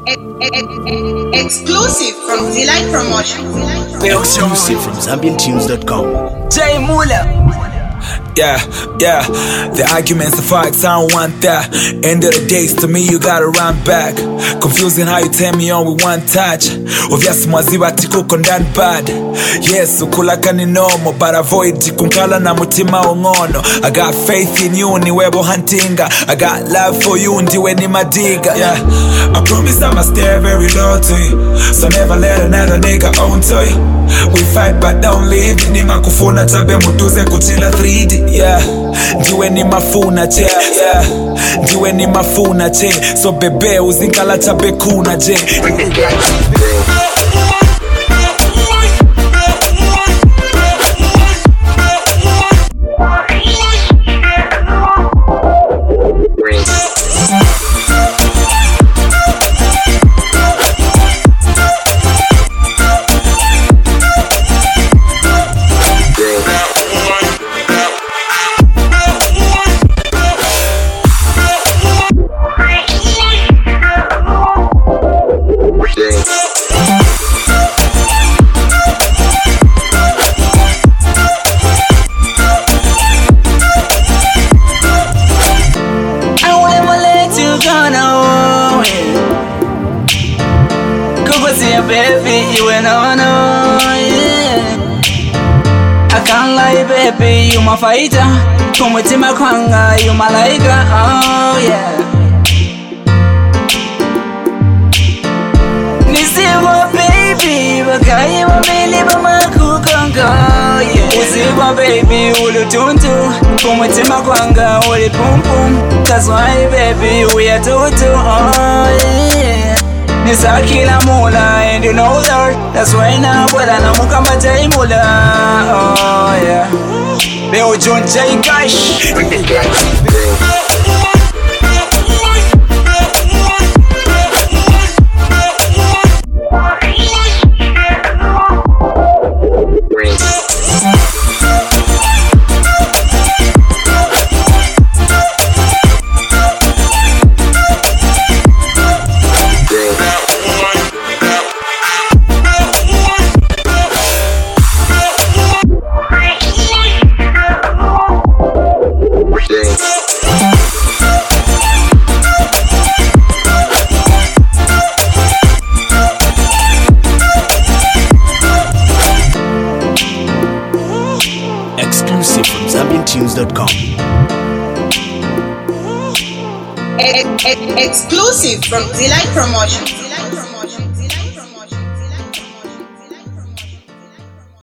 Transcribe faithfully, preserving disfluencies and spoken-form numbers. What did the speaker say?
Exclusive from Delight Promotion. Exclusive from Zambian Tunes dot com. Jay Mula. Yeah, yeah, the arguments, the fights, I don't want that. End of the days, to me, you gotta run back. Confusing how you turn me on with one touch. Obvious mwaziba tikuko ndani bad. Yes, ukulaka ni normal, but avoid tikunkala na mutima ongono. I got faith in you, ni webo huntinga. I got love for you, ndiwe ni madiga. Yeah, I promise I'ma stay very low to you, so never let another nigga own to you. We fight but don't leave. Ninga kufuna tabe mutuze kuchila three D. Yeah, ndiwe ni mafuna che. Yeah, ndiwe ni mafuna che. So bebe uzingala tabe kuna je. Baby, you and I know, yeah. I can't lie, baby, you my fighter. Come with my kwanga, you my liker, oh yeah. Nisiwa baby, bakayi wa mili mama kukonga, yeah. Usiwa baby, ulu tuntu. Come with my kwanga, uli pum pum. That's why baby, we are tutu, oh yeah. Nisa kila mula, and you know that. That's why now, but I know mukamba jay mula. Oh yeah. Beo John J Cash. Exclusive from Zambian Tunes dot com. Exclusive from Delight Promotion.